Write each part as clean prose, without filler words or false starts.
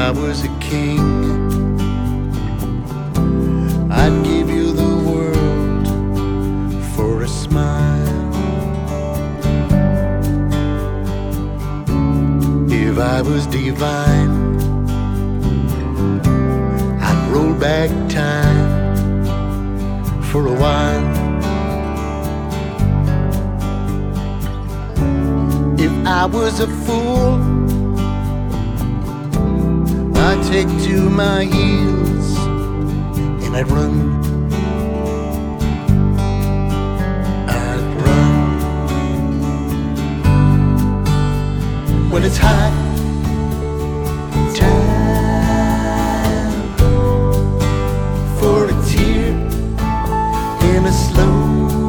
I was a king, I'd give you the world for a smile. If I was divine, I'd roll back time for a while. If I was a fool, I'd take to my heels and I'd run. I'd run. When it's high time for a tear in a slow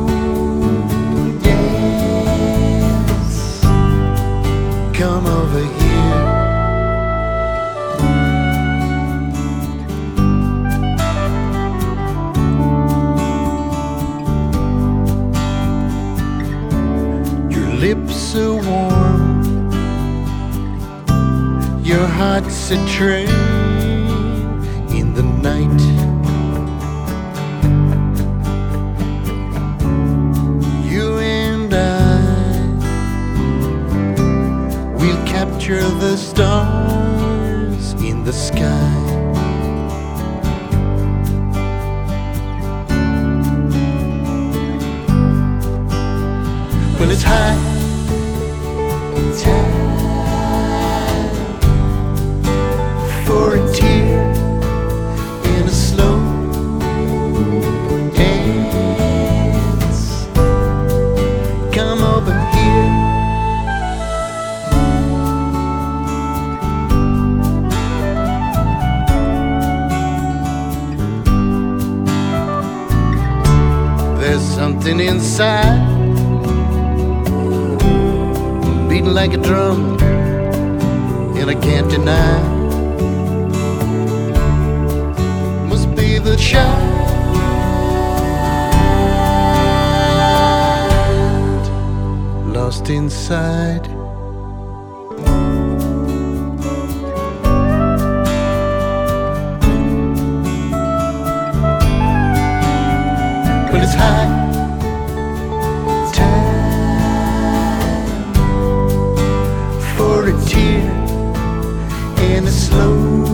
dance, come over here. Lips are warm, your heart's a train in the night. You and I, we'll capture the stars in the sky. When it's high time for a tear in a slow dance, come over here. There's something inside beating like a drum, and I can't deny. Must be the child lost inside. When it's high for a tear in a slow